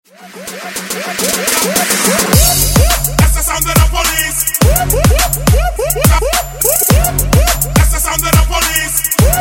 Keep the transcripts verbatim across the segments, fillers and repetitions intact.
That's the sound of the police. That's the sound of the police.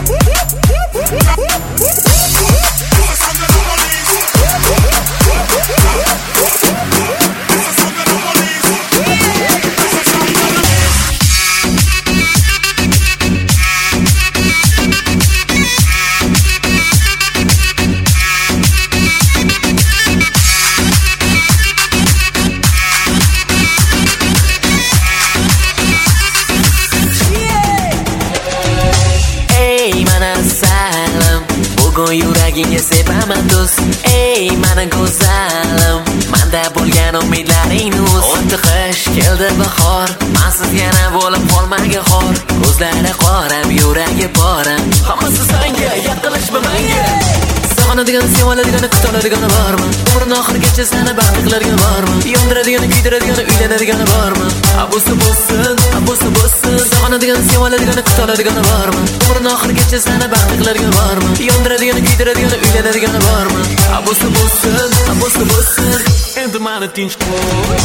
Yuragingga sepaman do'st, ey mani go'zalim, menda bo'lgan umidlaringni uz. O'tdi qish, keldi bahor, mensiz yana bo'lib qolmaga xor. Ko'zlari qoram, yuragi poram, hammasi senga, yaqinlashma menga. Sog'inadigan, seviladigan, kutoladigan bormi? Umrning oxirigacha seni baxtli qilargan bormi? Yondiradigan, kuydiradigan, uylanadigan bormi? Abusi bo'lsin, abusi bo'lsin. Sog'inadigan, seviladigan, kutoladigan bormi? Umrning oxirigacha seni baxtli qilargan bormi? Yondiradigan, kuydiradigan, uylanadigan bormi? Abusi bo'lsin, abusi bo'lsin. Endi meni tinch qo'y.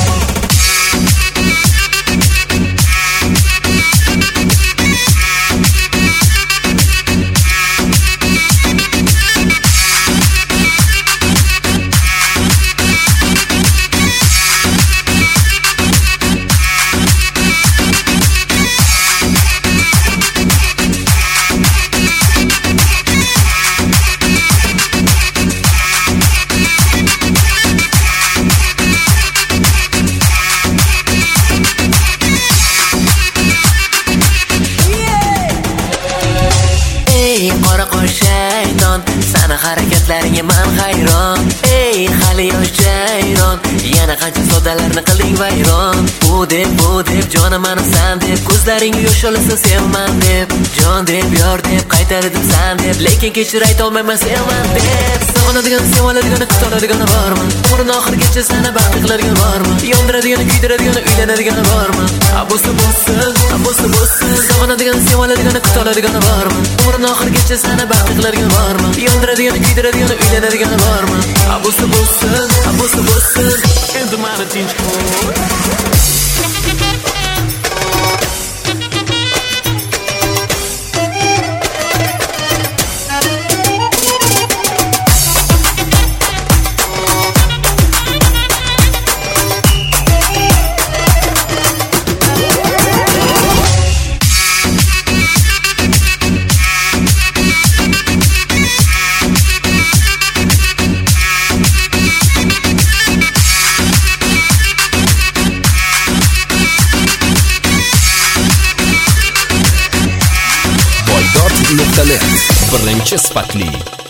Sana harakatlaringga men hayron, ey hali yosh jayron, yana qancha soddalarni qilding vayron. Bu deb, bu deb, jonim meni san deb, ko'zlaringga yosh olsa sevman deb, jon deb, yor deb, qaytardim san deb, lekin kechir aytolmayman sevman deb. Sog'inadigan, seviladigan, kutoladigan bormi? Umrning oxirigacha seni baxtli qilargan bormi? Yondiradigan, kuydiradigan, uylanadigan bormi? Abusi bo'lsin, abusi bo'lsin. Sog'inadigan, seviladigan, kutoladigan bormi? Umrning oxirigacha seni baxtli qilargan bormi? Yondiradigan, kuydiradigan, uylanadigan bormi? Abusi bo'lsin, abusi bo'lsin. Endi meni tinch qo'y. Birinchi sifatli